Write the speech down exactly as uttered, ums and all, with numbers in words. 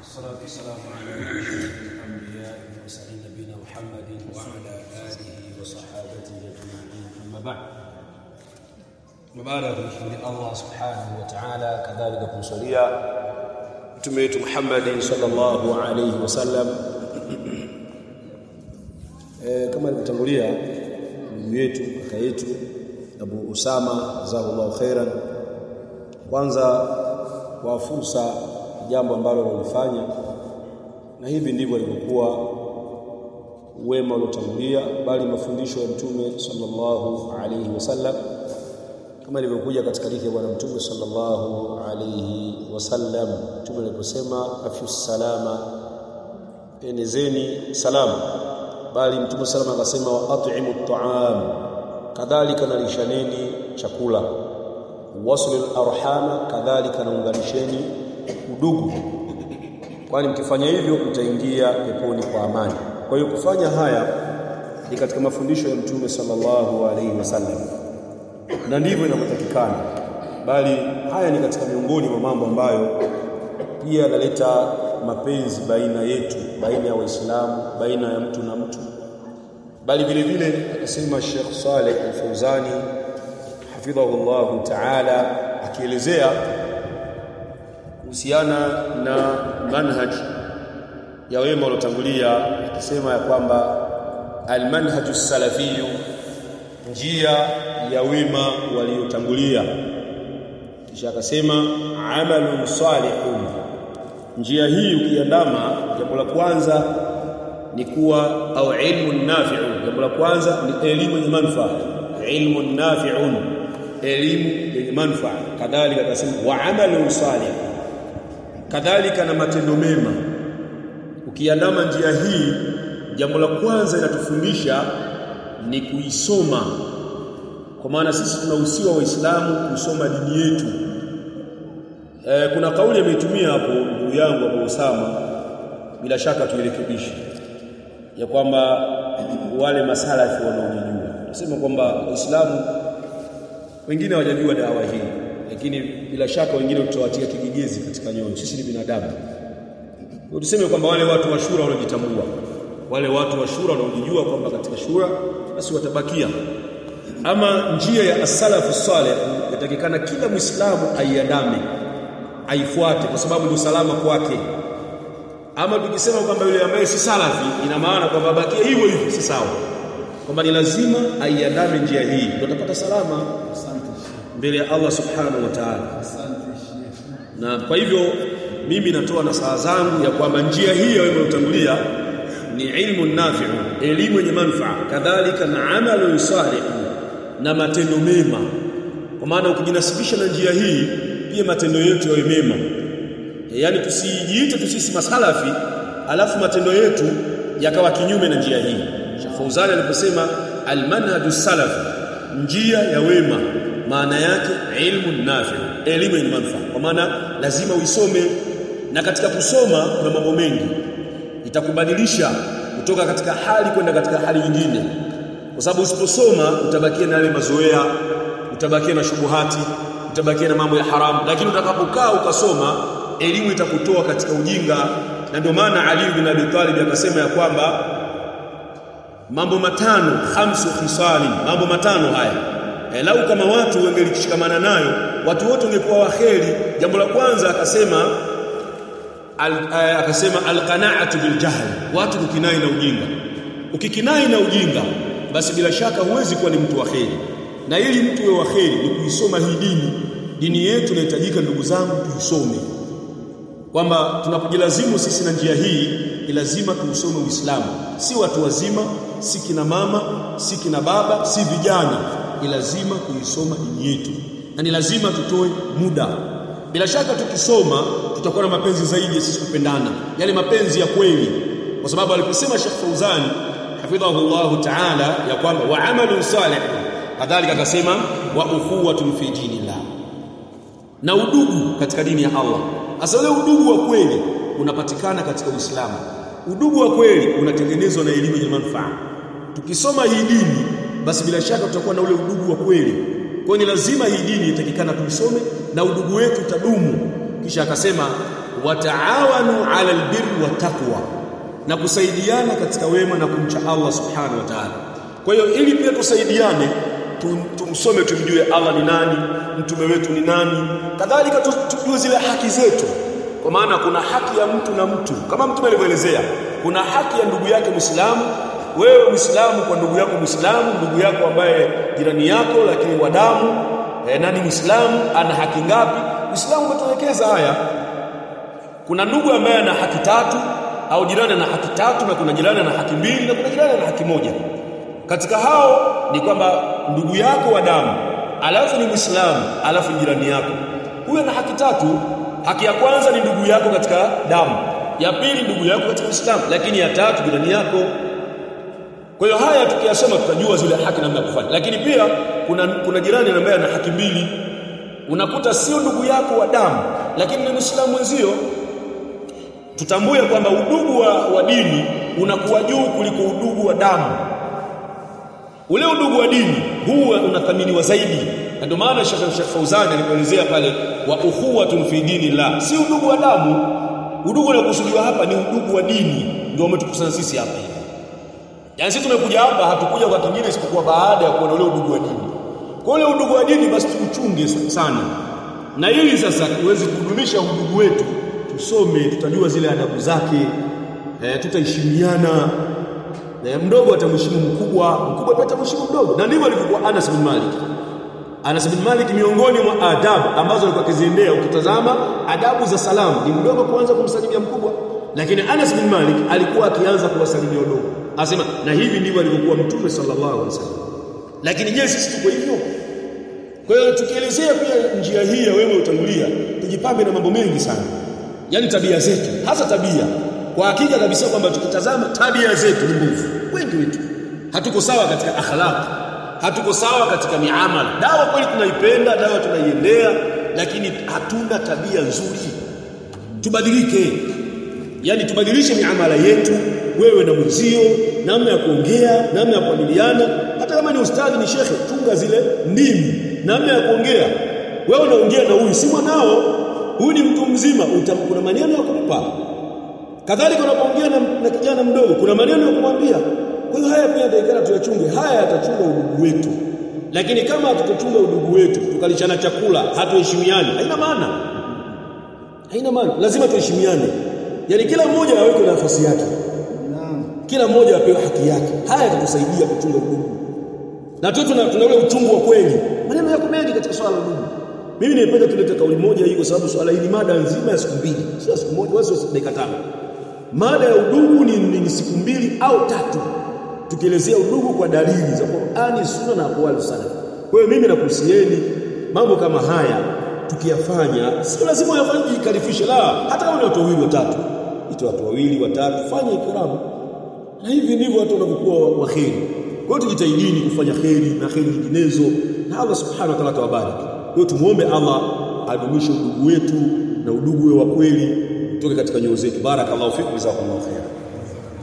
والصلاة والسلام على أشرف الأنبياء والمرسلين نبينا محمد وعلى آله وصحابته أجمعين. أما بعد، مبارك بشكر الله سبحانه وتعالى كذلك kumsalia mtume wetu Muhammad sallallahu alayhi wasallam. Eh, kama nilivyotangulia, ndugu yetu kaka yetu Abu Usama jazakallahu khairan, kwanza kwa fursa jambo ambalo walifanya, na hivi ndivyo ilikuwa wema uliotangulia, bali mafundisho ya mtume sallallahu alayhi wasallam kama ilivyokuja katika hadithi ya bwana mtume sallallahu alayhi wasallam. Mtume aliposema afyus salama, enezeni salama, bali mtume salama akasema wa at'imu at'am, kadhalika nalishaneni chakula, waslul arhama, kadhalika naunganisheni udugu, kwani mkifanya hivyo mtaingia peponi kwa amani. Kwa hiyo kufanya haya ni katika mafundisho ya mtume sallallahu alayhi wasallam, na ndivyo inavyotakikana, bali haya ni katika miongoni mwa mambo ambayo pia yanaleta mapenzi baina yetu, baina ya Waislamu, baina ya mtu na mtu. Bali vile vile akasema Sheikh Saleh Al-Fawzani hafidhahullah ta'ala, akielezea kuhusiana na manhaj ya wema waliotangulia, akisema ya kwamba al-manhaju salafiyyu, njia ya wema waliotangulia. Kisha akasema amalun salihun, njia hii ukiandama, jambo la kwanza ni kuwa au ilmun nafi'un, jambo la kwanza ni elimu yenye manufaa, ilmun nafi'un, elimu yenye manufaa. Kadhalika akasema wa amalun salih, kadhalika na matendo mema. Ukiandama njia hii, jambo la kwanza inatufundisha ni kuisoma, kwa maana sisi tunahusiwa Waislamu kusoma dini yetu. E, kuna kauli ameitumia hapo ndugu yangu Abu Usama, bila shaka tuirekebishe, ya kwamba wale masalafi wanaojijua, nasema kwamba Waislamu wengine hawajajua dawa hii, lakini bila shaka wengine tutawatia kigegezi katika nyoyo. Sisi ni binadamu. Kwa tuseme kwamba wale watu wa shura wanajitambua, wale watu wa shura wanaojijua kwamba katika shura basi watabakia. Ama njia ya as-salafu salih yatakikana kila Muislamu aiandame, aifuate, kwa sababu ndio salama kwake. Ama tukisema kwamba yule ambaye si salafi, ina maana kwamba bakia hivyo hivyo, si sawa. Kwamba ni lazima aiandame njia hii ndio atapata salama mbele ya Allah subhanahu wa ta'ala. Na kwa hivyo mimi natoa nasaha zangu ya kwamba njia hii ya wema utangulia ni ilmu nafi'u, elimu yenye manufaa, kadhalika na amalu salih, na matendo mema. Kwa maana ukijinasibisha na njia hii, pia matendo yetu yawe mema. E, yani tusijiite tusisi masalafi alafu matendo yetu yakawa kinyume na njia hii. Sheikh Fawzani aliposema almanhaju salaf, njia ya wema, maana yake ilmu nafi'u, elimu yenye manufaa. Kwa maana lazima uisome, na katika kusoma kuna mambo mengi, itakubadilisha kutoka katika hali kwenda katika hali nyingine. Kwa sababu usiposoma utabakia na yale mazoea, utabakia na shubuhati, utabakia na mambo ya haramu. Lakini utakapokaa ukasoma, elimu itakutoa katika ujinga. Na ndio maana Ali ibn Abi Talib akasema ya kwamba mambo matano, khamsu khisali, mambo matano haya, e, lau kama watu wangelishikamana nayo, watu wote wangekuwa waheri. Jambo la kwanza akasema Al, uh, akasema alqana'atu bil jahl, watu kukinai na ujinga. Ukikinai na ujinga, basi bila shaka huwezi kuwa ni mtu wa kheri. Na ili mtu awe wa kheri ni kuisoma hii dini. Dini yetu inahitajika, ndugu zangu, tuisome, kwamba tunapojilazimu sisi na njia hii, ni lazima tuusome Uislamu. Si watu wazima, si kina mama, si kina baba, si vijana, ni lazima kuisoma dini yetu, na ni lazima tutoe muda. Bila shaka tukisoma tutakuwa na mapenzi zaidi ya sisi kupendana, yale mapenzi ya kweli. Kwa sababu aliposema Sheikh Fawzan hafidhahullah ta'ala ya kwamba wa amalun salih, kadhalika akasema wa ukhuwatun fi dinillah, na udugu katika dini ya Allah. Hasa ule udugu wa kweli unapatikana katika Uislamu. Udugu wa kweli unatengenezwa na elimu yenye manufaa. Tukisoma hii dini, basi bila shaka tutakuwa na ule udugu wa kweli. Kwa ni lazima hii dini itakikana tuisome, na udugu wetu utadumu. kisha akasema wataawanu ala albirri wattaqwa, na kusaidiana katika wema na kumcha Allah subhanahu wa ta'ala. Kwa hiyo ili pia tusaidiane, tumsome tumjue Allah ni nani, mtume wetu ni nani, kadhalika tujue zile haki zetu. Kwa maana kuna haki ya mtu na mtu, kama mtume alivyoelezea, kuna haki ya ndugu yake Muislamu, wewe Muislamu kwa ndugu yako Muislamu, ndugu yako ambaye jirani yako lakini wa damu, eh, nani Muislamu ana haki ngapi? Uislamu umetuelekeza haya. Kuna ndugu ambaye ana haki tatu, au jirani ana haki tatu, na kuna jirani ana haki mbili, na kuna jirani ana haki moja. Katika hao ni kwamba ndugu yako wa damu, alafu ni Muislamu, alafu jirani yako, huyo ana haki tatu. Haki ya kwanza ni ndugu yako katika damu, ya pili ndugu yako katika Uislamu, lakini ya tatu jirani yako. Kwa hiyo haya tukiyasoma tutajua zile haki namna ya kufanya. Lakini pia kuna kuna jirani ambaye ana haki mbili. Unakuta sio ndugu yako wa damu, lakini ni Muislamu mwenzio. Tutambue kwamba udugu wa, wa dini unakuwa juu kuliko udugu wa damu. Ule udugu wa dini huwa unathaminiwa zaidi. Na ndio maana Sheikh Sheikh Fauzani alipoelezea pale wa ukhuwatun fi dinillah, si udugu wa damu. Udugu unaokusudiwa hapa ni udugu wa dini, ndio umetukusanya sisi hapa hivi. Yaani sisi tumekuja hapa, hatukuja kwa kingine isipokuwa baada ya kuona ule udugu wa dini. Kwa ule udugu wa dini basi tuuchunge sana. Na ili sasa tuweze kudumisha udugu wetu, tusome, tutajua zile adabu zake, eh, tutaheshimiana. Na mdogo atamheshimu mkubwa, mkubwa pia atamheshimu mdogo. Na ndivyo alivyokuwa Anas bin Malik. Anas bin Malik, miongoni mwa adabu ambazo alikuwa akiziendea, ukitazama adabu za salamu, ni mdogo kuanza kumsalimia mkubwa, lakini Anas bin Malik alikuwa akianza kuwasalimia wadogo. Anasema na hivi ndivyo alivyokuwa Mtume sallallahu alaihi wasallam. Lakini je, sisi tuko hivyo? Kwa hiyo tukielezea pia njia hii ya wema utangulia, tujipambe na mambo mengi sana. Yaani tabia zetu, hasa tabia. Kwa hakika kabisa kwamba tukitazama tabia zetu ni mbovu. Wengi wetu hatuko sawa katika akhlaq, hatuko sawa katika miamala. Dawa kweli tunaipenda, dawa tunaiendea, lakini hatuna tabia nzuri. Tubadilike. Yaani tubadilishe miamala yetu, wewe na mwenzio, namna ya kuongea, namna ya kuamiliana. Hata kama ni ustadhi, ni shekhe, tunga zile ndimi, namna ya kuongea. Wewe unaongea na huyu si mwanao, huyu ni mtu mzima, utamkuna maneno ya kumpa. Kadhalika unapoongea na, na kijana mdogo, kuna maneno ya kumwambia. Kwa hiyo haya pia ndio tuyachunge. Haya yatachunga udugu wetu. Lakini kama hatutachunga udugu wetu, tukalishana chakula, hatuheshimiani, haina maana. Haina maana. Lazima tuheshimiane. Yaani kila mmoja aweke nafasi yake. Kila mmoja apewe haki yake. Haya yatatusaidia kuchunga udugu. Na tu tuna ule uchungu wa kweli. Maneno yako mengi katika swala la udugu. Mimi nimependa tulete kauli moja hii kwa sababu swala hili mada nzima ya siku mbili. Sio siku moja, wala sio dakika tano. Mada ya udugu ni, ni, ni siku mbili au tatu. Tukielezea udugu kwa dalili za Qur'ani, Sunna na aqwali salaf. Kwa hiyo mimi nakuhusieni mambo kama haya tukiyafanya, sio lazima uyafanye jikalifishe, la, hata kama ni watu wawili watatu. Ito watu wawili watatu, fanya ikramu. Na hivi ndivyo watu wanakuwa waheri. Kwa hiyo tujitahidini kufanya kheri na kheri nyinginezo, na Allah subhanahu wa ta'ala atawabariki. Kwa hiyo tumuombe Allah adumishe udugu wetu na udugu wa kweli utoke katika nyoyo zetu. Barakallahu fikum, jazakumullahu khairan.